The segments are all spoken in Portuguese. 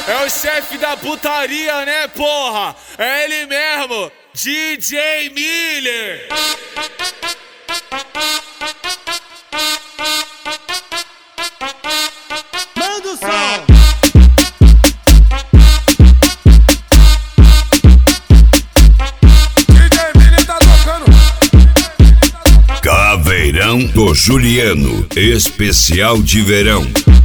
É o chefe da putaria, né, porra? É ele mesmo, DJ Miller. Manda o som. DJ Miller tá tocando. Caveirão do Juliano, especial de verão.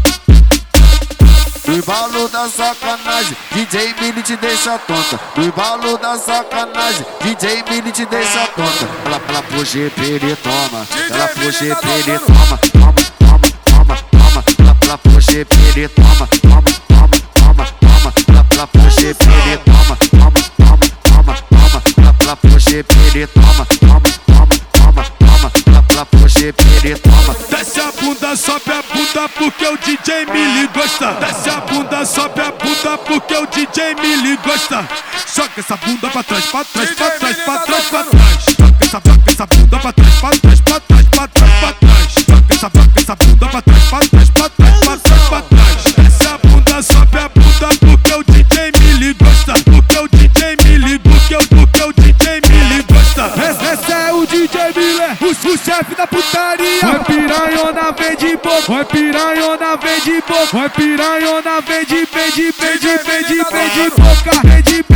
No embalo da sacanagem, DJ Miller te deixa tonta. No embalo da sacanagem, DJ Miller te deixa tonta. Ela puxa e ele toma. Ela puxa e ele toma. Toma, toma, toma, toma. Ela puxa e ele toma. Toma, toma, toma, toma. Ela puxa e ele toma. Toma, toma, toma, toma. Ela puxa e ele toma. Toma, toma, toma, toma. Ela puxa e ele toma. Desce a bunda, sobe a bunda porque o DJ Miller gosta. Desce a bunda, sobe a bunda porque o DJ Miller gosta. Joga essa bunda pra trás, pra trás, pra trás, pra trás, pra trás. Joga essa bunda pra trás, pra trás, pra trás, pra trás, pra trás. Joga essa bunda pra trás, pra trás, pra trás, pra trás, pra trás. Desce a bunda, sobe a bunda porque o DJ Miller gosta. Porque o DJ Miller, porque o DJ Miller gosta. Esse é o DJ Miller, o chefe da putaria. Vai piranhona, vem de boca. Vai piranhona, vem de boca. Vai piranhona, vem de boca. Vem de boca. Vem de boca. Vem de boca. Vem de boca.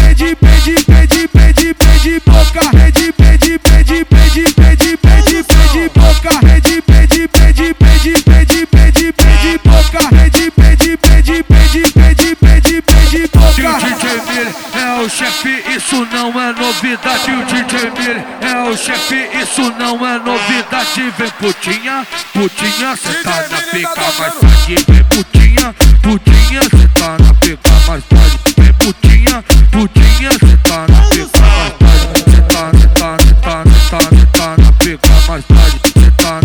DJ Miller é o chefe, isso não é novidade. O DJ Miller é o chefe, isso não é novidade. Vem putinha, putinha, cê tá na pica mais tarde. Vem putinha, putinha, cê tá na pica mais tarde. Vem putinha, putinha, cê tá na pica mais tarde. Cê tá na pica mais tarde. Cê tá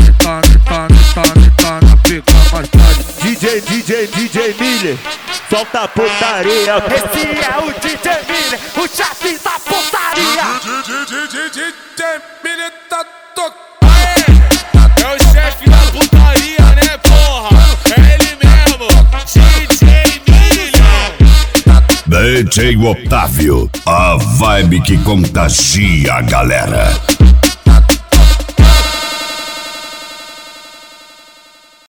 na pica mais tarde. DJ Miller, solta a putaria. Esse é o DJ Miller, o chefe da putaria. DJ Miller tá tocando. É o chefe da putaria, né, porra? É ele mesmo, DJ Miller. DJ Otávio, a vibe que contagia a galera.